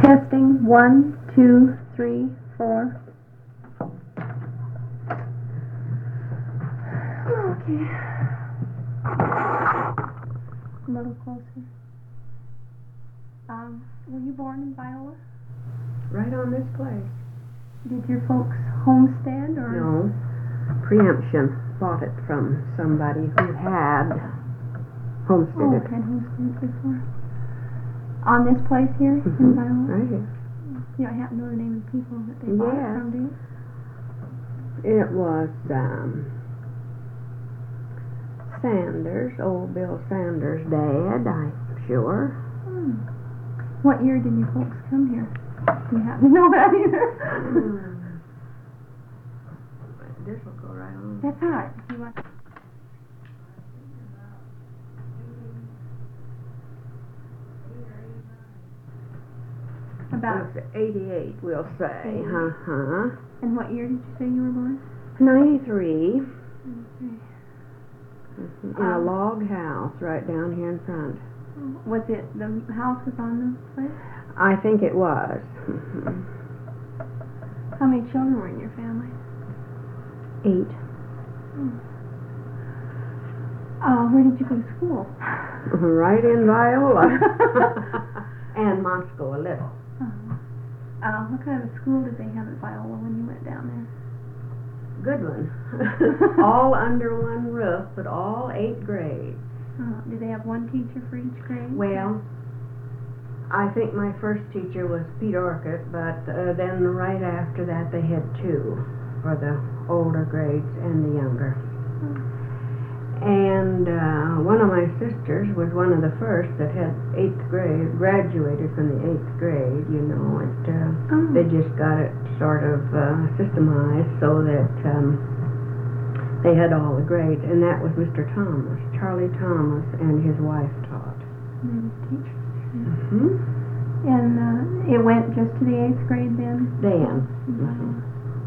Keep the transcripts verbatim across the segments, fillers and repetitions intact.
Testing, one, two, three, four. Okay. A little closer. Um, were you born in Viola? Right on this place. Did your folks homestead or? No. Preemption. Bought it from somebody who had homesteaded. Oh, had homesteaded before. On this place here Mm-hmm. in Viola? Right here. You don't happen to know the name of the people that they bought Yeah. it from, do you? It was um, Sanders, old Bill Sanders' dad, I'm sure. Hmm. What year did your folks come here? Do you happen to know that either? Mm. This will go right on. That's all right. You want About. It's eighty-eight, we'll say. eighty-eight. Uh-huh. And what year did you say you were born? ninety-three. Okay. Mm-hmm. In a Um, log house right down here in front. Was it the house was on the place? I think it was. Mm-hmm. How many children were in your family? Eight. Hmm. Uh, where did you go to school? Right in Viola. And Moscow a little. Uh, uh, what kind of a school did they have at Viola when you went down there? Good one. All under one roof, but all eight grades. Uh, did they have one teacher for each grade? Well, I think my first teacher was Pete Orcutt, but uh, then right after that they had two for the older grades and the younger. Hmm. And uh, one of my sisters was one of the first that had eighth grade, graduated from the eighth grade, you know. It, uh, Oh. They just got it sort of uh, systemized so that um, they had all the grades, and that was Mister Thomas, Charlie Thomas, and his wife taught. Maybe teachers. Yeah. Mm-hmm. And uh, it went just to the eighth grade then? Dan. Wow. Mm-hmm.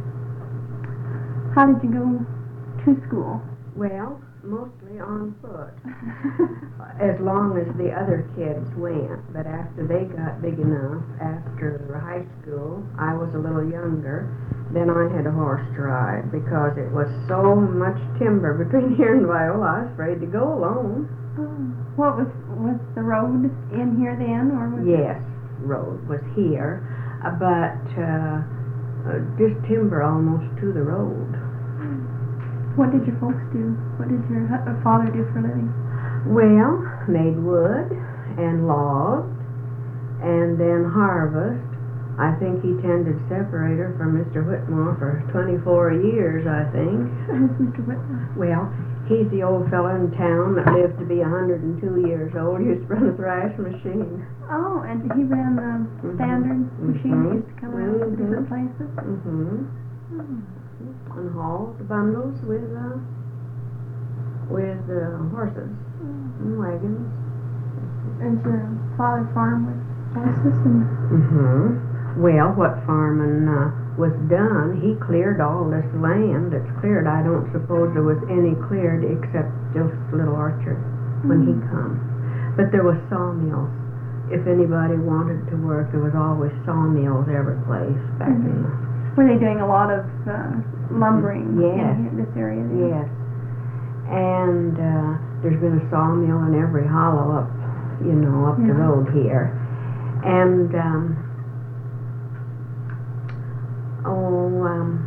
How did you go to school? Well, mostly on foot, as long as the other kids went. But after they got big enough, after high school, I was a little younger, then I had a horse to ride because it was so much timber between here and Viola, I was afraid to go alone. Oh. What was was the road in here then, or was Yes, road was here, uh, but uh, uh, just timber almost to the road. What did your folks do? What did your hu- uh, father do for a living? Well, made wood and logged and then harvest. I think he tended separator for Mister Whitmore for twenty-four years, I think. Who's Mister Whitmore? Well, he's the old fellow in town that lived to be one hundred two years old. He used to run a thrash machine. Oh, and he ran the Mhm. standard machine that Mhm. used to come around to Mhm. different places. Mm-hmm. Oh. And hauled the bundles with, uh, with uh, horses and wagons. And your father farmed with horses and Mm-hmm. Well, what farming uh, was done, he cleared all this land that's cleared. I don't suppose there was any cleared except just Little Orchard when he come. But there was sawmills. If anybody wanted to work, there was always sawmills every place back Mhm. in the... Were they doing a lot of uh, lumbering Yes. in this area then? Yes. And uh, there's been a sawmill in every hollow up, you know, up the Yeah. road here. And, um, oh, um,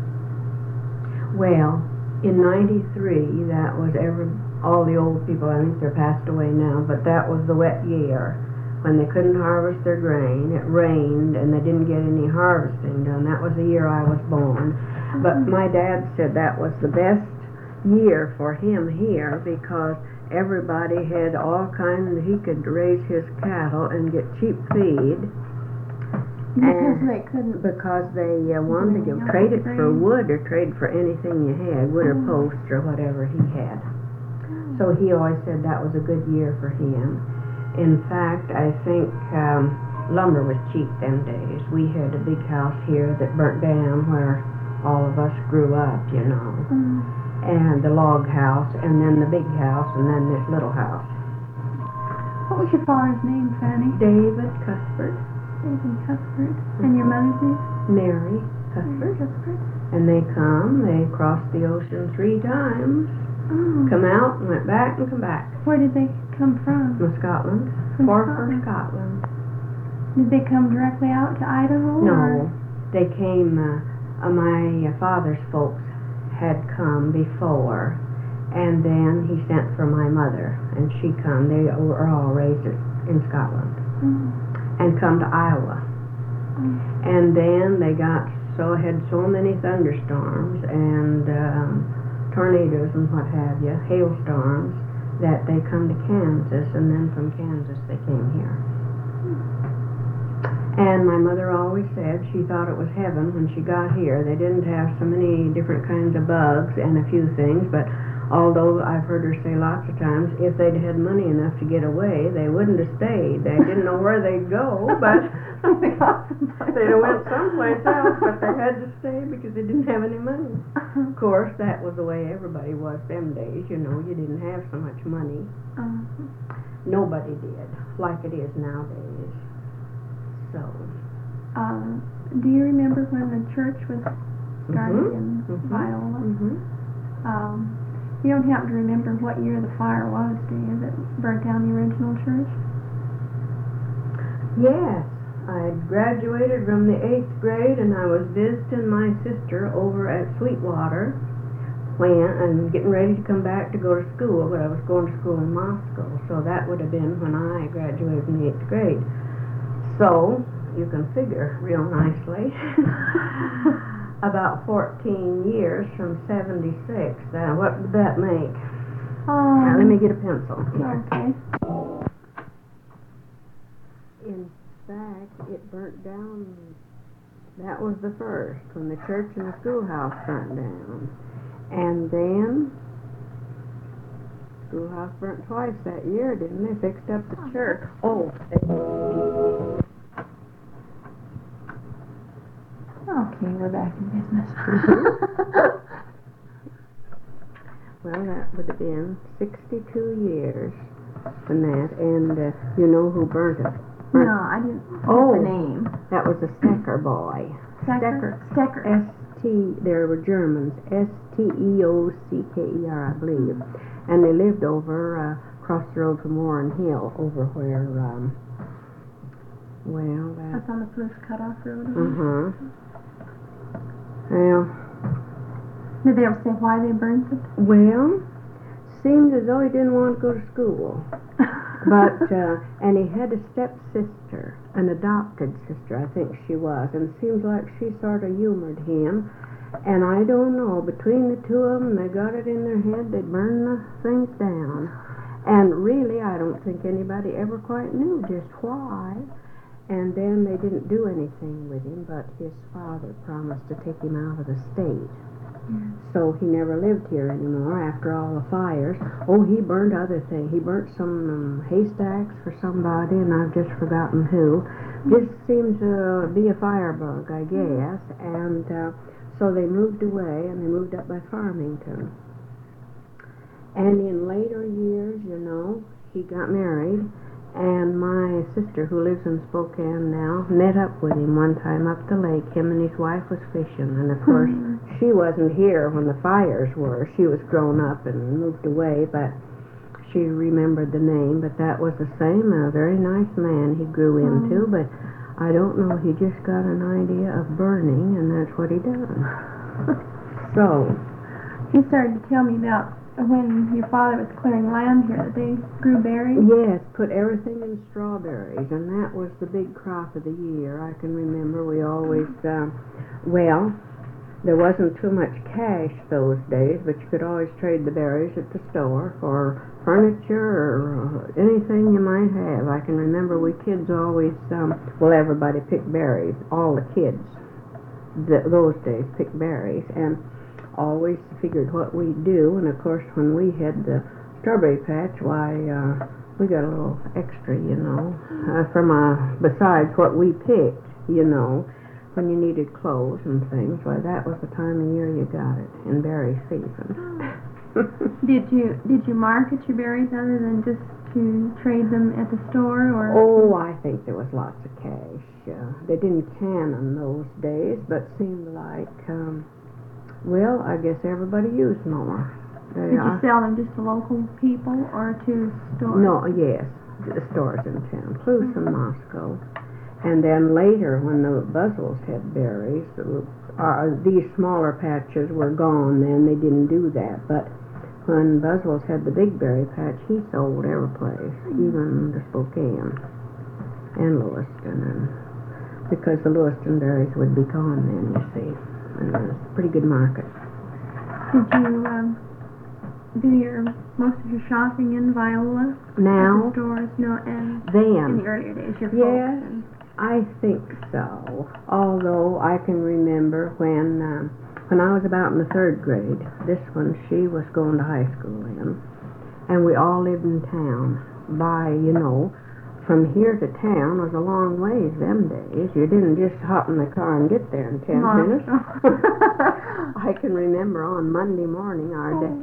well, in ninety-three, that was every, all the old people, I think they're passed away now, but that was the wet year when they couldn't harvest their grain. It rained and they didn't get any harvesting done. That was the year I was born. But my dad said that was the best year for him here because everybody had all kinds, he could raise his cattle and get cheap feed. Because And they couldn't. because they uh, wanted to Yeah, trade it for grain. wood or trade for anything you had, wood or Mm. posts or whatever he had. So he always said that was a good year for him. In fact, I think um, lumber was cheap them days. We had a big house here that burnt down where all of us grew up, you know. Mm. And the log house, and then the big house, and then this little house. What was your father's name, Fanny? David Cuthbert. Stays in Cuthbert. And your mother's name? Mary Mary Cuthbert. Cuthbert. And they come, they crossed the ocean three times, Oh. come out and went back and come back. Where did they come from? From Scotland. From Forfar, Scotland. Scotland. Did they come directly out to Idaho? No, Or? they came, uh, uh, my uh, father's folks had come before, and then he sent for my mother, and she come. They were all raised in Scotland, Oh. and come to Iowa. Oh. And then they got so had so many thunderstorms and um, tornadoes and what have you, hailstorms, that they come to Kansas, and then from Kansas they came here. And my mother always said she thought it was heaven when she got here. They didn't have so many different kinds of bugs and a few things, but although I've heard her say lots of times, if they'd had money enough to get away, they wouldn't have stayed. They didn't know where they'd go, but they'd have went someplace else, but they had to stay because they didn't have any money. Of course, that was the way everybody was them days, you know. You didn't have so much money. Uh-huh. Nobody did, like it is nowadays. So. Uh, do you remember when the church was started Mhm. in Mhm. Viola? Mhm. Um, you don't happen to remember what year the fire was, do you, that burnt down the original church? Yes, I graduated from the eighth grade, and I was visiting my sister over at Sweetwater when and getting ready to come back to go to school, but I was going to school in Moscow, so that would have been when I graduated from the eighth grade. So you can figure real nicely. About fourteen years from seventy-six. Now, what did that make? Um, Now, let me get a pencil. Okay. In fact, it burnt down. That was the first, when the church and the schoolhouse burnt down. And then, schoolhouse burnt twice that year, didn't they? Fixed up the church. Oh, they... Okay, we're back in business. Well, that would have been sixty-two years from that, and uh, you know who burnt it? Burnt No, I didn't Oh. get the name. That was a Stecker boy. Stecker? Stecker. S T, there were Germans, S T E O C K E R, I believe. And they lived over, uh, across the road from Warren Hill, over where, um, well, that, That's on the first cutoff road. uh-huh. Well, Did they ever say why they burned it? well, seemed as though he didn't want to go to school. But, uh, and he had a stepsister, an adopted sister, I think she was, and it seems like she sort of humored him. And I don't know, between the two of them, they got it in their head they'd burn the things down. And really, I don't think anybody ever quite knew just why. And then they didn't do anything with him, but his father promised to take him out of the state. Yeah. So he never lived here anymore after all the fires. Oh, he burned other things. He burnt some um, haystacks for somebody, and I've just forgotten who. Just seemed to be a firebug, I guess. And uh, so they moved away, and they moved up by Farmington. And in later years, you know, he got married. And my sister, who lives in Spokane now, met up with him one time up the lake. Him and his wife was fishing, and of course, she wasn't here when the fires were. She was grown up and moved away, but she remembered the name. But that was the same, a very nice man he grew into, but I don't know, he just got an idea of burning, and that's what he done. So, You started to tell me about when your father was clearing land here that they grew berries. yes, put everything in strawberries, and that was the big crop of the year. I can remember we always, um, well, there wasn't too much cash those days, but you could always trade the berries at the store for furniture or anything you might have. I can remember we kids always, um, well, everybody picked berries, all the kids th- those days picked berries, and always figured what we'd do. And of course, when we had the strawberry patch, why, uh, we got a little extra, you know, uh, from, uh, besides what we picked, you know, when you needed clothes and things. Why, that was the time of year you got it, in berry season. Did you did you market your berries other than just to trade them at the store, or? Oh, I think there was lots of cash. Uh, they didn't can them those days, but seemed like, um, well, I guess everybody used more. They Did you are. sell them just to local people or to stores? No, yes, the stores in town, Plus and Moscow. And then later, when the Buzzles had berries, uh, these smaller patches were gone then, they didn't do that. But when Buzzles had the big berry patch, he sold every place, even the Spokane and Lewiston. And because the Lewiston berries would be gone then, you see. And it was a pretty good market. Did you um, do your most of your shopping in Viola? Now, At the stores? No, and then, in the earlier days, your Yes. folks. And, I think so. Although I can remember when um, when I was about in the third grade, this one she was going to high school in, and we all lived in town. By you know, from here to town was a long ways them days. You didn't just hop in the car and get there in ten No. minutes. I can remember on Monday morning our day.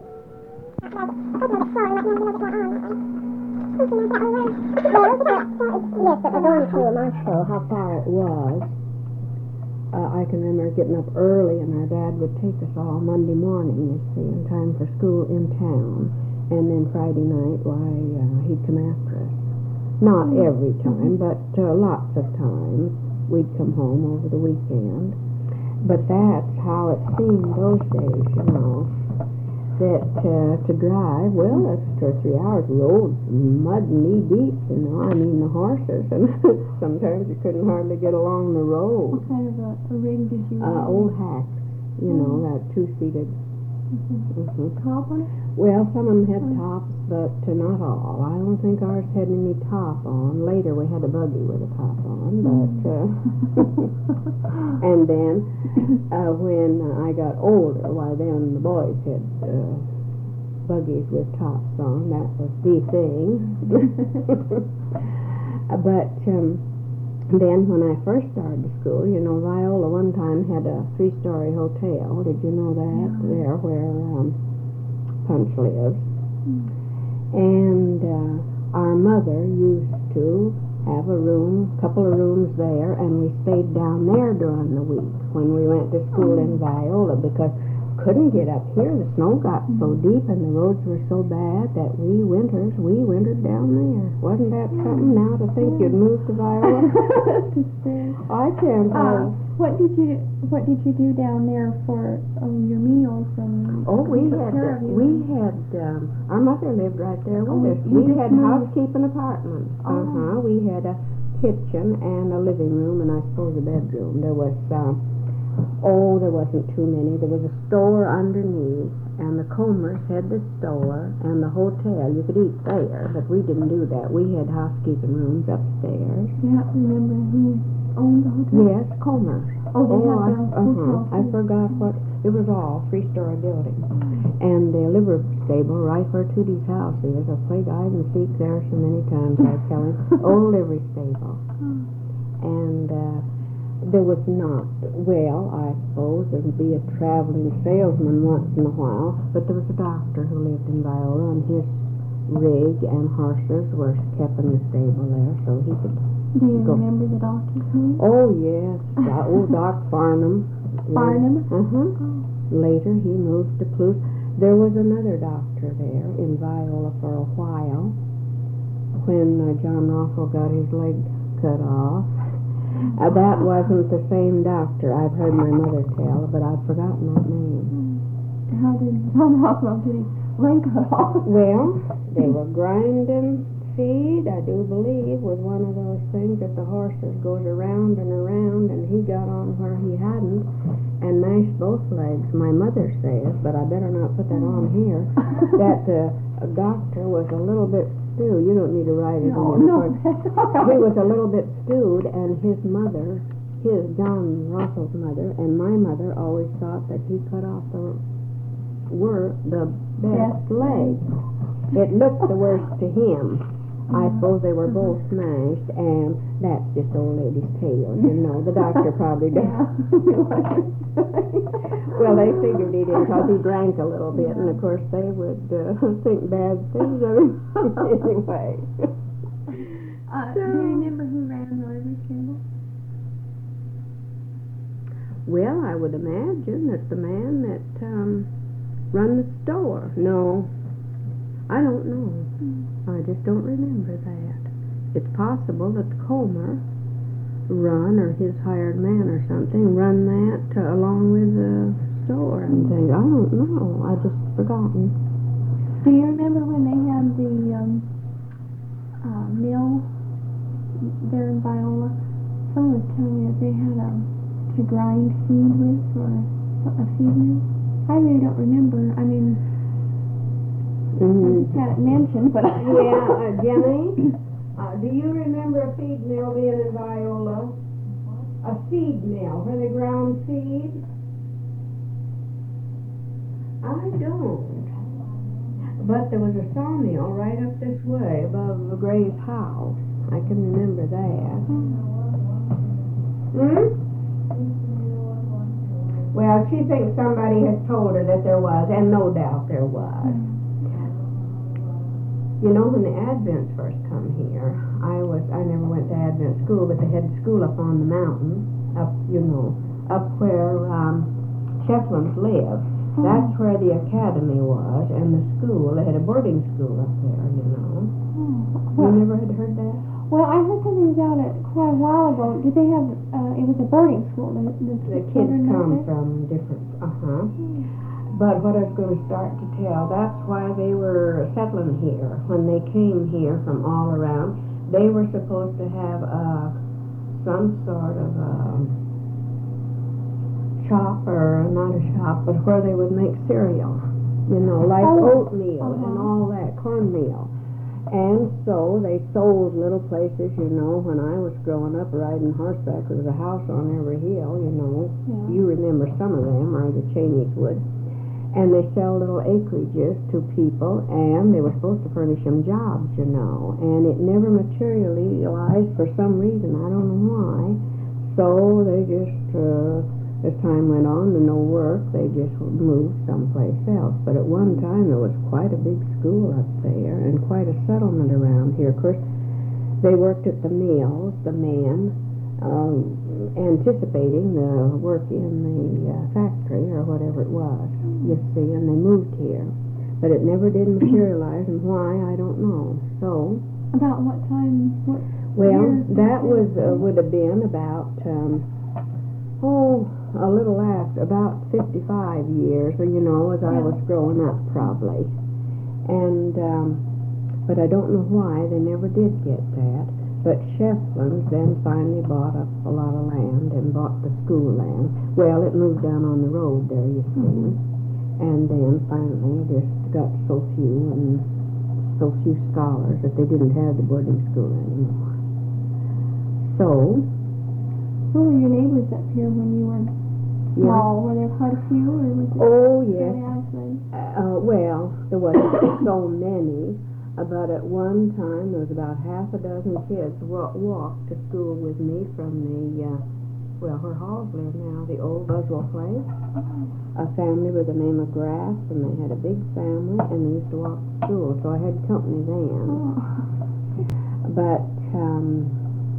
Yes, it was on to Moscow, how far it was. Uh, I can remember getting up early, and our dad would take us all Monday morning, you see, in time for school in town. And then Friday night, why, uh, he'd come after us. Not every time, but uh, lots of times we'd come home over the weekend. But that's how it seemed those days, you know. That uh, to drive, well, that's two or three hours. Roads mud knee deep, you know. I mean the horses, and sometimes you couldn't hardly get along the road. what kind of a, a rig did you Uh, use? old hacks, you know, that two-seated. Mm-hmm. Mm-hmm. Top on it? Well, some of them had Mm. tops, but uh, not all. I don't think ours had any top on. Later, we had a buggy with a top on, but uh, and then uh, when uh, I got older, why then the boys had uh, buggies with tops on. That was the thing. But um, then when I first started school, you know, Viola one time had a three-story hotel. Did you know that? Yeah. There where um, Punch lives. Mm. And uh, our mother used to have a room, a couple of rooms there, and we stayed down there during the week when we went to school in Viola, because couldn't get up here. The snow got so deep and the roads were so bad that we winters, we wintered down there. Wasn't that something now to think you'd move to Viola? To stay. I can't Uh, believe. what did you What did you do down there for um, your meals and? Oh, we took had, care of you? we had, um, our mother lived right there with Oh, us. you We just had moved. housekeeping apartments. Oh. Uh-huh. We had a kitchen and a living room and I suppose a bedroom. There was, uh, oh, there wasn't too many. There was a store underneath, and the Comers had the store and the hotel. You could eat there, but we didn't do that. We had housekeeping rooms upstairs. Yeah, remember who owned the hotel? Yes, Comers. Oh, they Oh, had I, the uh-huh. hotel. I too. forgot what, it was all three-story building. And the liver stable right where Tootie's house is. I played hide and seek there so many times, I tell him. Old livery stable. And uh, there was not, well, I suppose there'd be a traveling salesman once in a while, but there was a doctor who lived in Viola, and his rig and horses were kept in the stable there, so he could. Do you Go. remember the doctor's name? Oh, yes, Do- old Doc Farnham. Farnham? Uh-huh. Oh. Later, he moved to Plus. There was another doctor there in Viola for a while when uh, John Rothwell got his leg cut off. Uh, that wasn't the same doctor. I've heard my mother tell, but I've forgotten that name. How did John Rockwell get his leg cut off? Well, they were grinding feed, I do believe, was one of those things that the horses goes around and around, and he got on where he hadn't and mashed both legs. My mother says, but I better not put that on here, that the uh, doctor was a little bit stewed. You don't need to write it No, in no, your that's all He right. was a little bit stewed, and his mother, his John Russell's mother, and my mother always thought that he cut off the were the best Best leg. It looked the worst to him. I suppose they were both smashed, and that's just old lady's tale, you know. The doctor probably does. Well, they figured he did because he drank a little bit, and of course they would uh, think bad things of him anyway. Uh, So- do you remember who ran the livery stable? Well, I would imagine that the man that um, run the store. No, I don't know. I just don't remember that. It's possible that the Comer run, or his hired man or something, run that uh, along with the store and things. I don't know. I just forgotten. Do you remember when they had the um, uh, mill there in Viola? Someone was telling me that they had a to grind feed with, or a feed mill. I really don't remember. I mean, I Mm-hmm. just had it mentioned, but I Yeah, uh, Jenny, uh, do you remember a feed mill being in Viola? A feed mill where they ground feed? I don't. But there was a sawmill right up this way above Gray's house. I can remember that. Hmm? Well, she thinks somebody has told her that there was, and no doubt there was. You know, when the Advents first come here, I was, I never went to Advent school, but they had school up on the mountain, up, you know, up where um, Shefflin's lived. That's where the academy was, and the school, they had a boarding school up there, you know. You Well, never had heard that? well, I heard something about it quite a while ago. Did they have? Uh, it was a boarding school. The, the, The kids children went come there? from different, uh-huh. But what I was going to start to tell, that's why they were settling here. When they came here from all around, they were supposed to have uh, some sort of a shop, or not a shop, but where they would make cereal. You know, like Oh, oatmeal and uh-huh. all that, cornmeal. And so they sold little places, you know. When I was growing up riding horseback, there was a house on every hill, you know. Yeah. You remember some of them, or the Cheneys would. And they sell little acreages to people, and they were supposed to furnish them jobs, you know. And it never materialized for some reason. I don't know why. So they just, uh, as time went on and no work, they just moved someplace else. But at one time there was quite a big school up there and quite a settlement around here. Of course, they worked at the mills, the men, um, anticipating the work in the uh, factory or whatever it was, you see, and they moved here. But it never did materialize, and why, I don't know. So, About what time? What? well, year that was, was uh, it? would have been about, um, oh, a little after, about fifty-five years, or, you know, as I Yeah. was growing up, probably. And, um, but I don't know why they never did get that. But Shefflin's then finally bought up a lot of land and bought the school land. Well, it moved down on the road there, you see. Mhm. And then finally just got so few and so few scholars that they didn't have the boarding school anymore. So, Who were your neighbors up here when you were yeah. small? Were there quite a few, or was it Oh, fairly yes. isolated? Uh, well, there wasn't so many. Uh, but at one time, there was about half a dozen kids wa- walked to school with me from the, uh, well, where Halls live now, the old Buswell place. A family by the name of Graff, and they had a big family, and they used to walk to school, so I had company then. Oh. But, um,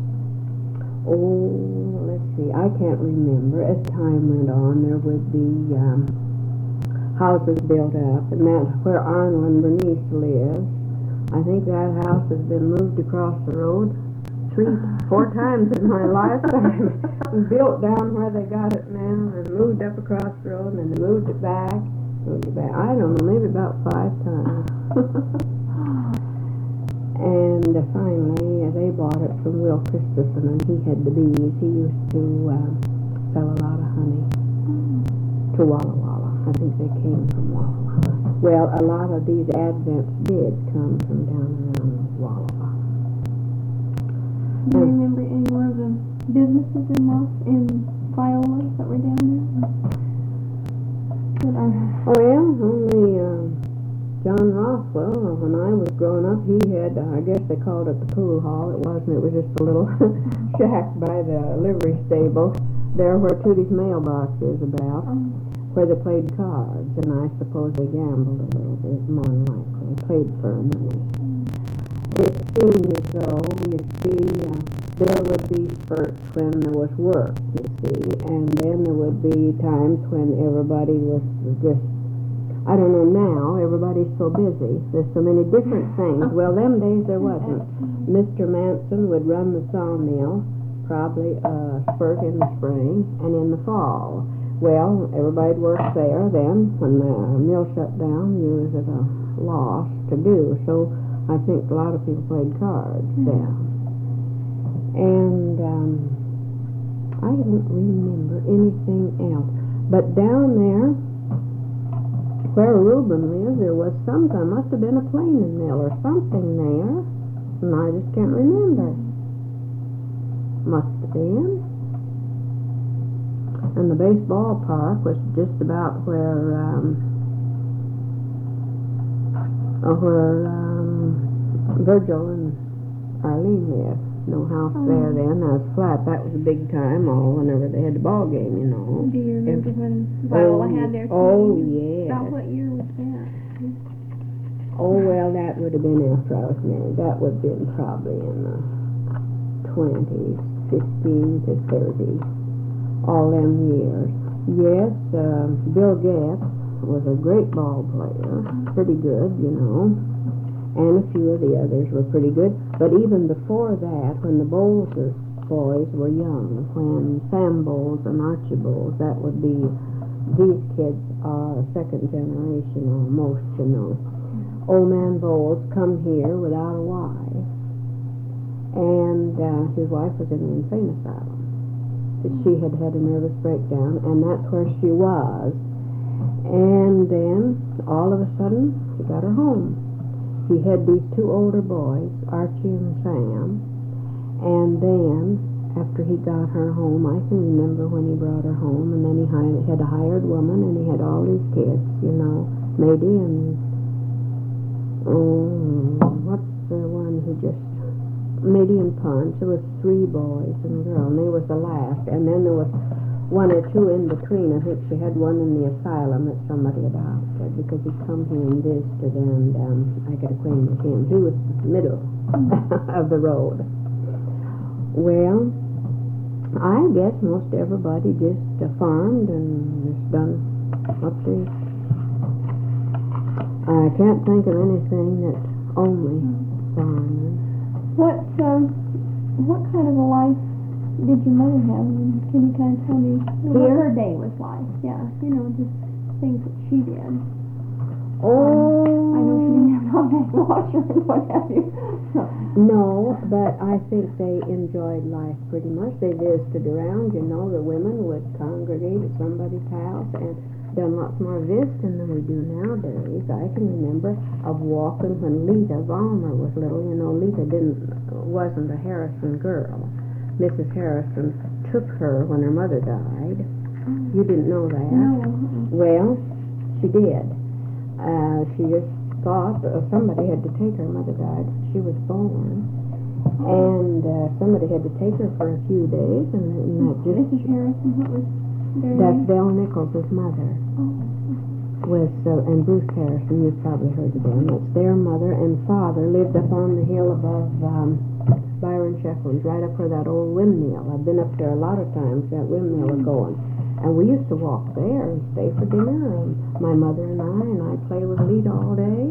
oh, let's see, I can't remember. As time went on, there would be um, houses built up, and that's where Arnold and Bernice lived. I think that house has been moved across the road three, four times in my lifetime. Built down where they got it now, and moved up across the road, and then they moved it back, moved it back. I don't know, maybe about five times. And uh, finally, uh, they bought it from Will Christensen, and he had the bees. He used to uh, sell a lot of honey to Walla Walla. I think they came from Walla Walla. Well, a lot of these Advents did come from down around Walla Walla. Do you remember any more of the businesses in Los, in Viola that were down there? That are, Well, only um, John Rothwell, when I was growing up, he had, uh, I guess they called it the pool hall. It wasn't, it was just a little shack by the livery stable, there where Tootie's mailbox is about. um, where they played cards, and I suppose they gambled a little bit, more than likely, played for money. It seemed as though, you see, uh, there would be spurts when there was work, you see, and then there would be times when everybody was just, I don't know now, everybody's so busy, there's so many different things. Well, them days there wasn't. Mister Manson would run the sawmill, probably a spurt in the spring and in the fall. Well, everybody'd work there. Then, when the mill shut down, you was at a loss to do. So, I think a lot of people played cards mm-hmm. there. And um, I don't remember anything else. But down there, where Reuben lived, there was some, there must have been a planing mill or something there, and I just can't remember. Must have been. And the baseball park was just about where, um, uh, where um, Virgil and Arlene lived. No house oh. there then. That was flat. That was a big time. All whenever they had the ball game, you know. Do you remember if, when Viola oh, had their team? Oh yeah. About what year was that? Oh well, that would have been after I was married. That would have been probably in the twenties, fifteen to thirty. All them years. Yes, uh, Bill Getz was a great ball player, pretty good, you know, and a few of the others were pretty good. But even before that, when the Bowles boys were young, when Sam Bowles and Archie Bowles, that would be, these kids are second generation almost, you know. Old man Bowles come here without a wife, and uh, his wife was in the insane asylum. She had had a nervous breakdown, and that's where she was. And then, all of a sudden, he got her home. He had these two older boys, Archie and Sam, and then, after he got her home, I can remember when he brought her home, and then he hired, had a hired woman, and he had all these kids, you know, Mady and, oh, what's the one who just, Mady and Punch. There was three boys and a girl, and they was the last. And then there was one or two in between. I think she had one in the asylum that somebody adopted because he'd come here and visited, and um, I got acquainted with him. He was the middle of the road. Well, I guess most everybody just uh, farmed and just done up there. I can't think of anything that's only farming. What um, what kind of a life did your mother have? And can you kind of tell me what her day was like? Yeah, you know, just things that she did. Oh, um, I know she didn't have an automatic washer and what have you. So. No, but I think they enjoyed life pretty much. They visited around, you know, the women would congregate at somebody's house and done lots more visiting than we do nowadays. I can remember of walking when Lita Vollmer was little. You know, Lita didn't wasn't a Harrison girl. Missus Harrison took her when her mother died. You didn't know that? No. Well, she did. Uh, she just thought uh, somebody had to take her. Mother died when she was born. And uh, somebody had to take her for a few days. And, and that just... Missus Harrison, what was... That's Belle Nichols' mother. Oh. Was uh, and Bruce Harrison, you've probably heard of them. It's their mother and father lived up on the hill above um, Byron Shefflin's, right up where that old windmill. I've been up there a lot of times. That windmill was going, and we used to walk there and stay for dinner. And my mother and I and I play with Lita all day.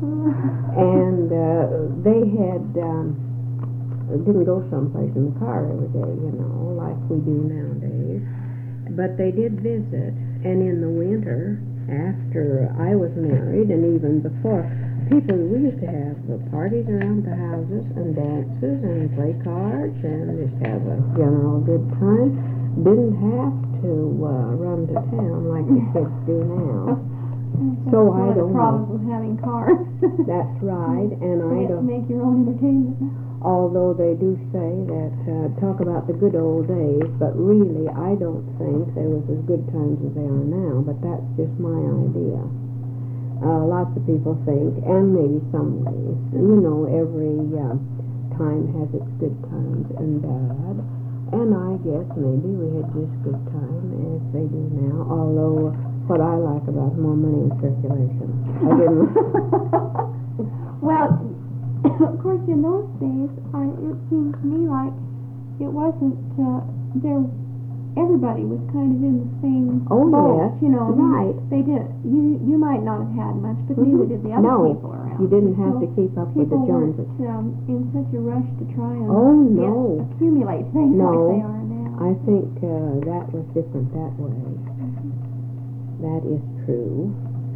And uh, they had um, didn't go someplace in the car every day, you know, like we do nowadays. But they did visit, and in the winter, after I was married, and even before, people, we used to have uh, parties around the houses, and dances, and play cards, and just have a general good time. Didn't have to uh, run to town like the kids do now. So I don't know. One of the problems with having cars. That's right, and I don't... don't... make your own entertainment. Although they do say that, uh, talk about the good old days, but really I don't think there was as good times as they are now, but that's just my idea. Uh, lots of people think, and maybe some ways, you know, every uh, time has its good times and bad, and I guess maybe we had just good time as they do now, although what I like about more money in circulation. I didn't. Well, of course, in those days, I, it seemed to me like it wasn't uh, there. Everybody was kind of in the same Oh, boat, yes, you know. right. They, they did. You you might not have had much, but Mhm. neither did the other No, people around. you didn't have So to keep up with the people weren't Joneses. um, in such a rush to try and Oh, get, no. accumulate things No. like they are now. I think uh, that was different that way. That is true.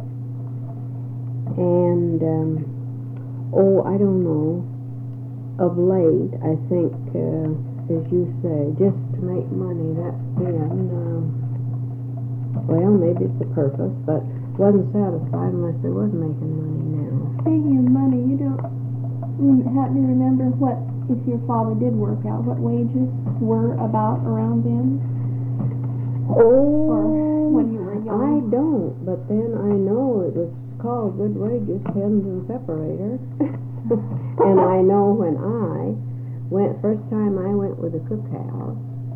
And, um, oh, I don't know. Of late, I think, uh, as you say, just to make money, that's been, um, well, maybe it's a purpose, but wasn't satisfied unless they was making money now. Speaking of money, you don't you happen to remember what, if your father did work out, what wages were about around then? Oh, Or when you were young? I don't, but then I know it was called good wages, pens and separator. And I know when I went, first time I went with the cookhouse,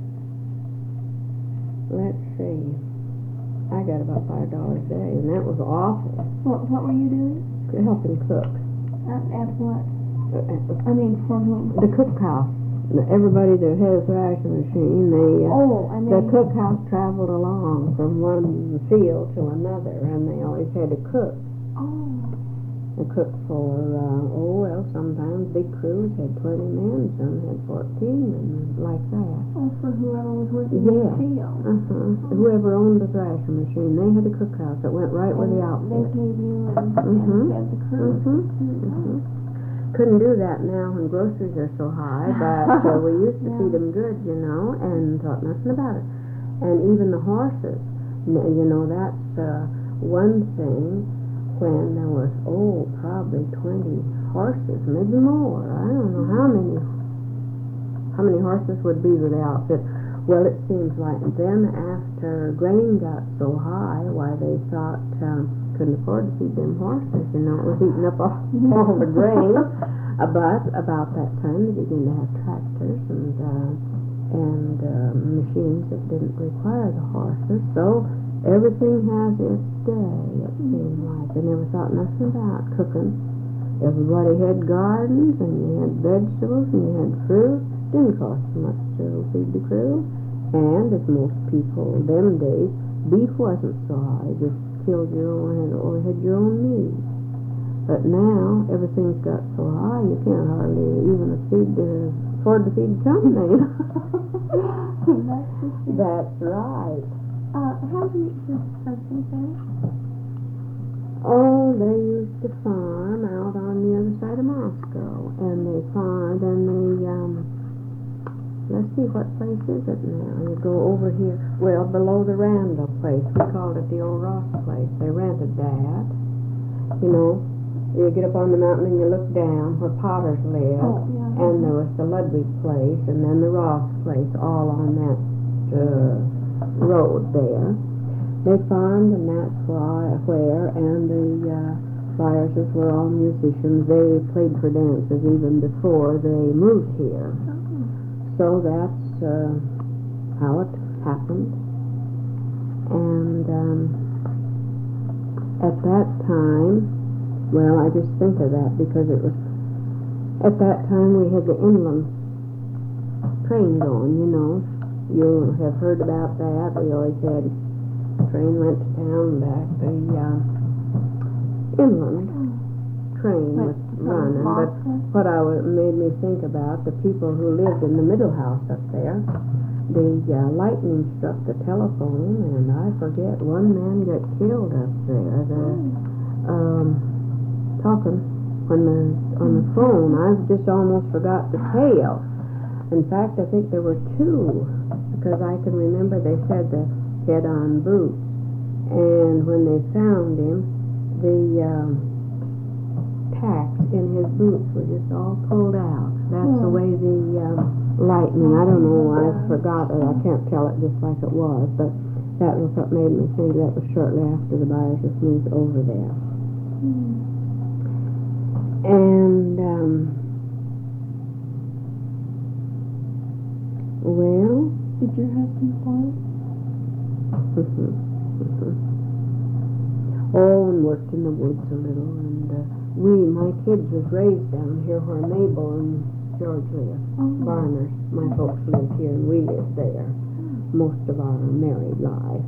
let's see, I got about five dollars a day, and that was awful. What, what were you doing? Helping cook. At, at what? Uh, uh, I mean, for whom? The cookhouse. Everybody that had a thrashing machine, they, uh, Oh, I mean... the cookhouse traveled along from one field to another, and they always had to cook. Oh. They cooked for, uh, oh, well, sometimes big crews had twenty men, some had fourteen, and like that. Oh, for whoever was working Yeah. in the field. Uh-huh. Whoever owned the thrashing machine, they had a cookhouse that went right with the And outfit. They paid you and, Mhm. and fed the crew. Mhm. Mhm. Couldn't do that now when groceries are so high, but uh, we used to Yeah. feed them good, you know, and thought nothing about it. And even the horses, n- you know, that's uh, one thing. When there was, oh, probably twenty horses, maybe more. I don't know how many how many horses would be with the outfit. Well, it seems like then after grain got so high, why they thought um, couldn't afford to feed them horses, you know, it was eating up all, all the grain. Uh, but about that time they began to have tractors and uh, and uh, machines that didn't require the horses, so everything has its day, it seemed like. They never thought nothing about cooking. Everybody had gardens, and you had vegetables, and you had fruit. Didn't cost much to feed the crew. And as most people them days, beef wasn't so high. Just killed your own, or had your own meat. But now, everything's got so high, you can't hardly even feed the, afford to feed company. That's for sure. That's right. Uh, how did your husband finish? Oh, they used to farm out on the other side of Moscow, and they farmed, and they, um, let's see, what place is it now? You go over here, well, below the Randall place. We called it the old Ross place. They rented that. You know, you get up on the mountain and you look down where Potters lived, Oh, yeah. and there was the Ludwig place, and then the Ross place, all on that uh, road there. They farmed, and that's why, where, and the uh, Byerses were all musicians. They played for dances even before they moved here. Oh. So that's uh, how it happened. And um, at that time, well, I just think of that because it was, at that time we had the inland train going, you know. You have heard about that. We always had train went to town and back. The uh, inland train was running, but what I was, made me think about the people who lived in the middle house up there. The uh, lightning struck the telephone, and I forget one man got killed up there. The um, talking when the on the phone, I just almost forgot to tell. In fact, I think there were two because I can remember they said the head-on boots, and when they found him, the um, tacks in his boots were just all pulled out. That's Hmm. the way the um, lightning, I don't know, I forgot it, I can't tell it just like it was, but that was what made me think that was shortly after the Byers just moved over there. Hmm. And, um, well, Did your husband farm? mhm, mhm. Oh, and worked in the woods a little. And uh, we, my kids was raised down here where Mabel and George live. Oh. Barners. My folks lived here and we lived there most of our married life.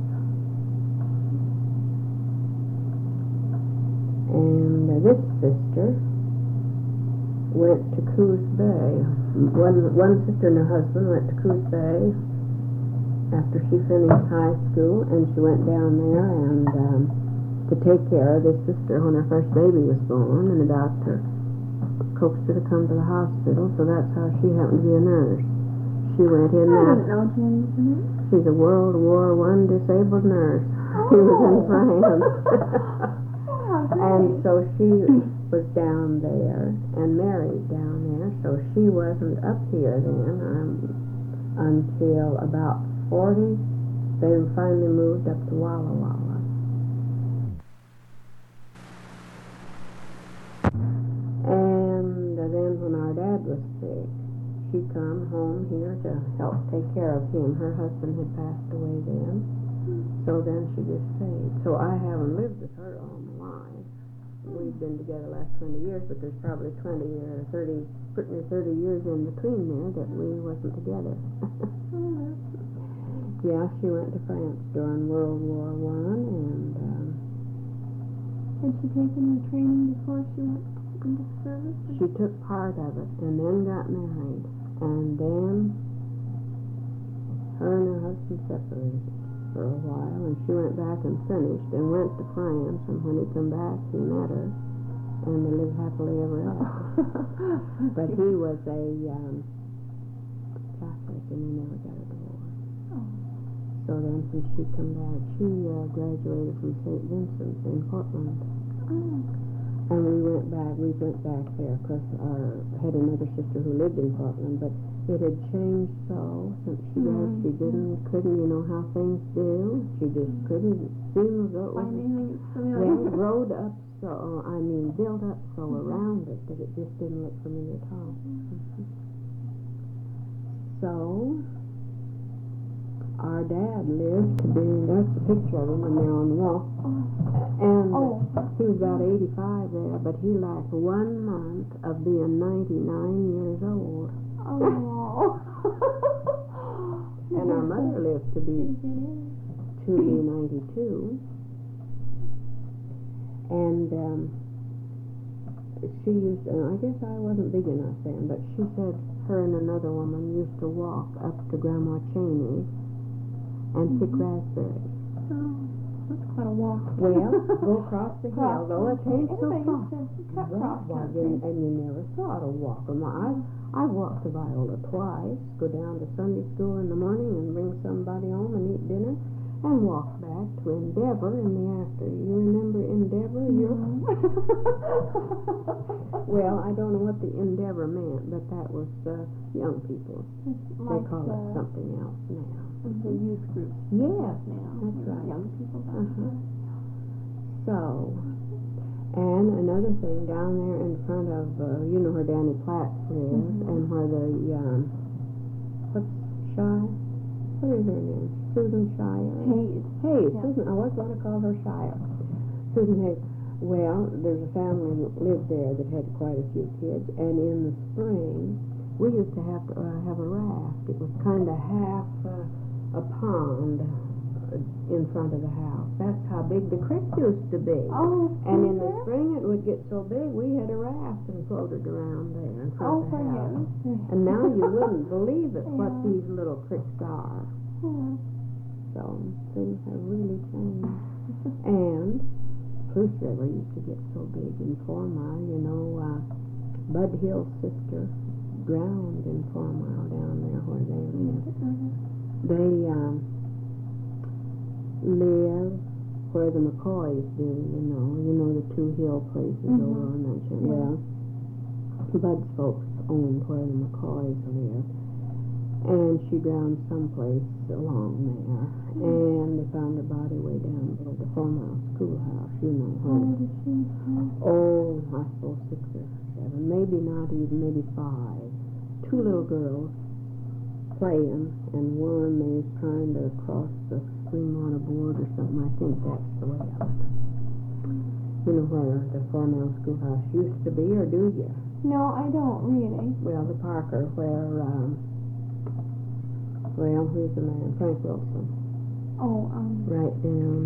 And uh, this sister went to Coos Bay. One, one sister and her husband went to Coos Bay after she finished high school, and she went down there and um, to take care of this sister when her first baby was born, and the doctor coaxed her to come to the hospital, so that's how she happened to be a nurse. She went in I there. didn't know Jenny was a nurse. She's a World War One disabled nurse. Oh. She was in France. Oh, great. And so she was down there and married down there, so she wasn't up here then um, until about forty. They finally moved up to Walla Walla. And then when our dad was sick, she come home here to help take care of him. Her husband had passed away then, so then she just stayed. So I haven't lived with her all my life. We've been together the last twenty years, but there's probably twenty or thirty, pretty near thirty years in between there that we wasn't together. Yeah, she went to France during World War One, and um, Had she taken her training before she went into service? she took part of it, and then got married, and then her and her husband separated for a while, and she went back and finished, and went to France, and when he come back, he met her, and they lived happily ever after. But he was a um, Catholic, and he never got a divorce. Oh. So then when she come back, she uh, graduated from Saint Vincent's in Portland. Oh. And we went back, we went back there, because our had another sister who lived in Portland, but it had changed so since she Mm-hmm. died. She didn't, couldn't, you know how things do. She just couldn't seem as though it was, Find anything that's familiar. well, growed up so, I mean, built up so Mhm. around it that it just didn't look familiar at all. Mhm. So, our dad lived to be, that's a picture of him in there on the wall. Oh. And Oh. he was about eighty-five there, but he lacked one month of being ninety-nine years old. Oh. And our mother lived to be to be ninety-two. And um, she used, and I guess I wasn't big enough then, but she said her and another woman used to walk up to Grandma Cheney's and pick Mhm. raspberries. Oh, that's quite a walk. Well, go across the hill, though it ain't so Everybody far. used to cut Well, cross well, country. then- and you never saw her walk. And I, I walked to Viola twice, go down to Sunday school in the morning and bring somebody home and eat dinner, and walk back to Endeavor in the after. You remember Endeavor? You're- Well, I don't know what the Endeavor meant, but that was uh, young people. It's They like call it the, something else now. the youth group Yes, now. that's right. Young people back Uh-huh. there. So, and another thing, down there in front of, uh, you know where Danny Platt lives, Mhm. and where the, um, what's Shy? What is her name? Susan Shire? Hayes. Hey, Yeah. Susan, I was going to call her Shire. Susan Hayes. Well, there's a family that lived there that had quite a few kids, and in the spring, we used to have to uh, have a raft. It was kind of half uh, a pond uh, in front of the house. That's how big the creek used to be. Oh, And in the yeah? spring it would get so big we had a raft and floated around there in front Oh, of for the house. heaven's sake. And now you wouldn't believe it what Yeah. these little creeks are. Yeah. So things have really changed. And Spruce River used to get so big in Four Mile. You know, uh, Bud Hill's sister drowned in Four Mile down there where they live. They um, live where the McCoys do, you know. You know the two hill places Mhm. over on that shore. Yeah. Well, Bud's folks owned where the McCoys live. And she drowned someplace along there. Mhm. And they found her body way down below the Four Mile Schoolhouse, you know. How Where, old is she? oh, I suppose six or seven, maybe not even, maybe five. Two little girls playing, and one is trying to cross the stream on a board or something. I think that's the way of it. You know where the Four Mill Schoolhouse used to be, or do you? No, I don't really. Well, the Parker, where, um, well, who's the man? Frank Wilson. Oh, um, Right down